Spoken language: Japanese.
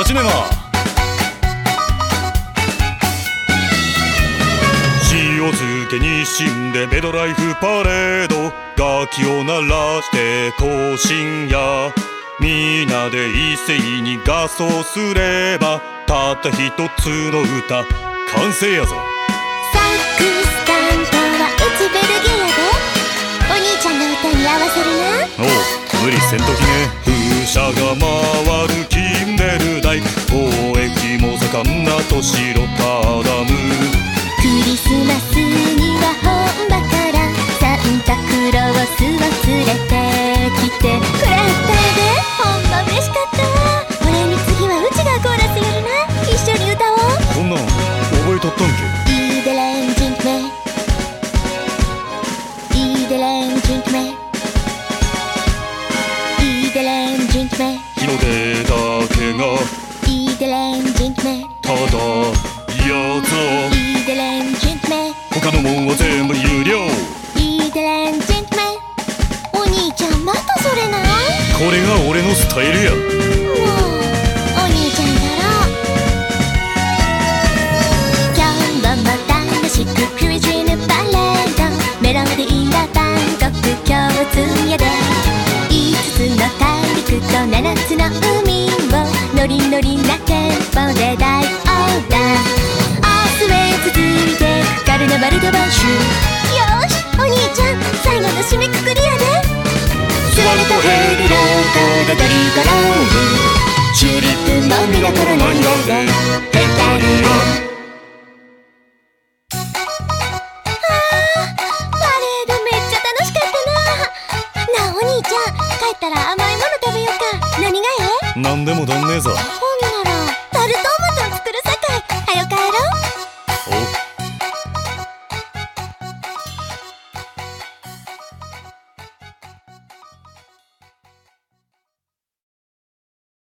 立ちねま。塩漬けに死んでベドライフパレード、楽器を鳴らして行進や、みんなで一斉に合奏すれば、たった一つの歌完成やぞ。 サックス担当はうちベルギーやで。お兄ちゃんの歌に合わせるな。 おう、無理せんときね。風車が回るキンベル台、貿易も盛んな都市ロッターダム。 クリスマスには本場からサンタクロースを連れてきてくれたで。ほんま嬉しかったわ。俺に次はうちがコーラスやるな。一緒に歌おう。 こんなん覚えとったんけ。 Iedereen zingt mee. Iedereen zingt mee. Iedereen zingt mee. 日の出だけが Iedereen zingt mee. ただやつ。 Iedereen zingt mee. 他のもんは全部有料。 Iedereen zingt mee. お兄ちゃんまたそれな。 これが俺のスタイルや。 もうお兄ちゃんだろ。今日も楽しくフュージーヌパレード。メロディーが万国共通やで。5つの大陸と7つの海をノリノリなテンポで大横断。明日へ続いてカルナバルドバンシュ。よーしお兄ちゃん最後の締めくくりやで。座るとヘリローコがドリコロール。チューリップも見どころなんやで。ペタリオ。パレードめっちゃ楽しかったな。なあお兄ちゃん帰ったら甘いもの食べようか。何がええ？ なんでもどんねえぞ。 ほん